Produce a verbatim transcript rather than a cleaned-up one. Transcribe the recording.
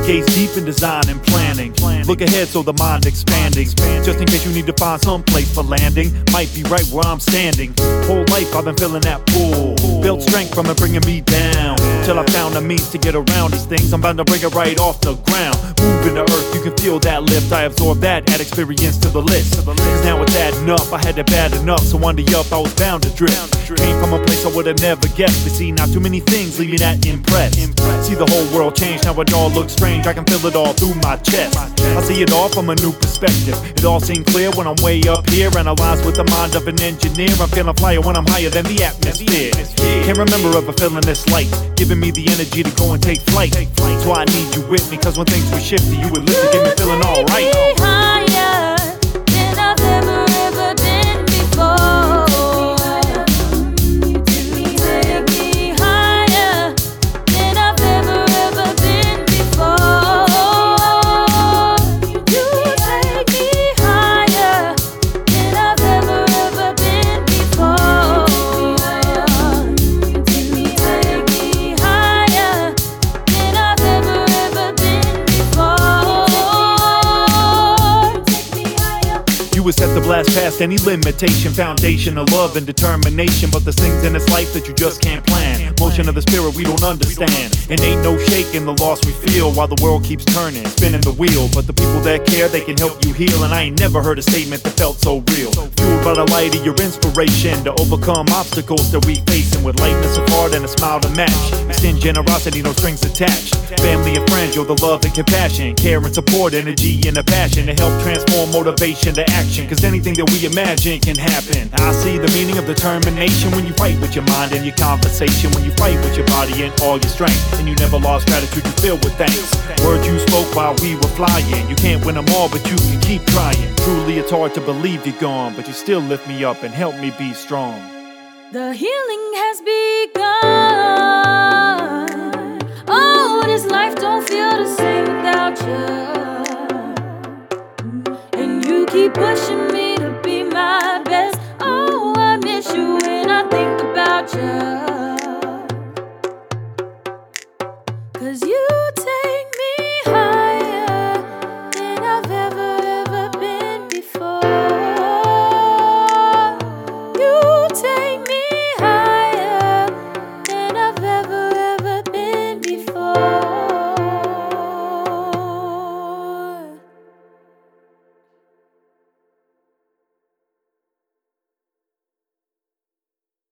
gaze deep in design and planning. Look ahead so the mind expanding. Just in case you need to find some place for landing. Might be right where I'm standing. Whole life I've been feeling that pull. Built strength from it bringing me down. Till I found a means to get around these things. I'm bound to bring it right off the ground. Moving the earth, you can feel that lift. I absorb that, add experience to the list. Cause now it's adding up, I had it bad enough. So on the up, I was bound to drift. Came from a place I would've never guessed. But see, not too many things leave me that impressed. See the whole world change, now it all looks strange. I can feel it all through my chest. I see it all from a new perspective. It all seems clear when I'm way up here. Analyze with the mind of an engineer. I'm feeling flyer when I'm higher than the atmosphere. Can't remember ever feeling this light, giving me the energy to go and take flight. So I need you with me, cause when things were shifty, you would lift to get me feeling alright. Higher than I've ever, ever been before. You set the blast past any limitation. Foundation of love and determination. But there's things in this life that you just can't plan. Motion of the spirit we don't understand. And ain't no shaking the loss we feel while the world keeps turning, spinning the wheel. But the people that care, they can help you heal. And I ain't never heard a statement that felt so real. Fueled by the light of your inspiration to overcome obstacles that we facing. With lightness of heart and a smile to match. Extend generosity, no strings attached. Family and friends, you're the love and compassion. Care and support, energy and a passion to help transform motivation to action. Cause anything that we imagine can happen. I see the meaning of determination when you fight with your mind and your conversation. When you fight with your body and all your strength. And you never lost gratitude, you filled with thanks. Words you spoke while we were flying. You can't win them all, but you can keep trying. Truly it's hard to believe you're gone, but you still lift me up and help me be strong. The healing has begun. Oh, this life don't feel the same without you. And you keep pushing me.